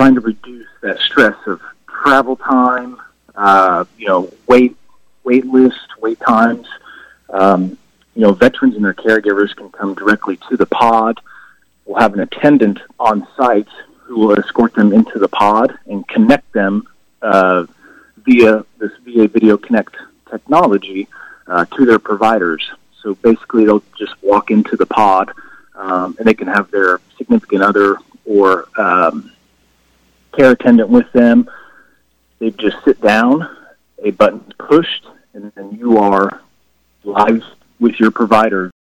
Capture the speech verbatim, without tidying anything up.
trying to reduce that stress of travel time, uh, you know, wait, wait list, wait times. Um, you know, veterans and their caregivers can come directly to the pod. We'll have an attendant on site who will escort them into the pod and connect them uh, via this V A Video Connect technology uh, to their providers. So basically, they'll just walk into the pod, um, and they can have their significant other or um, care attendant with them. They just sit down, a button's pushed, and then you are live with your provider